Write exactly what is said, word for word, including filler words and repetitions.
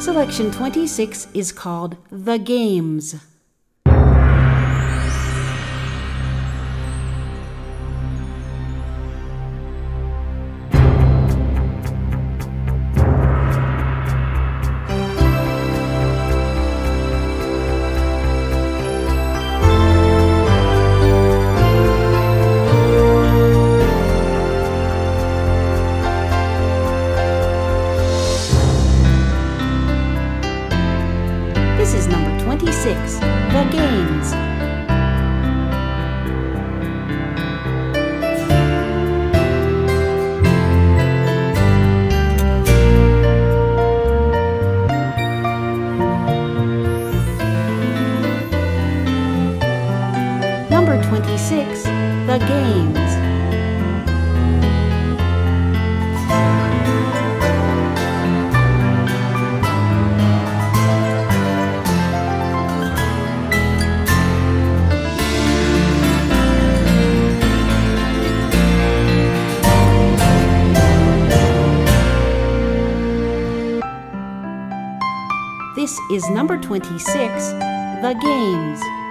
Selection twenty-six is called The Games. This is number twenty-six, The Games. Number twenty-six, The Games. This is number twenty-six, The Games.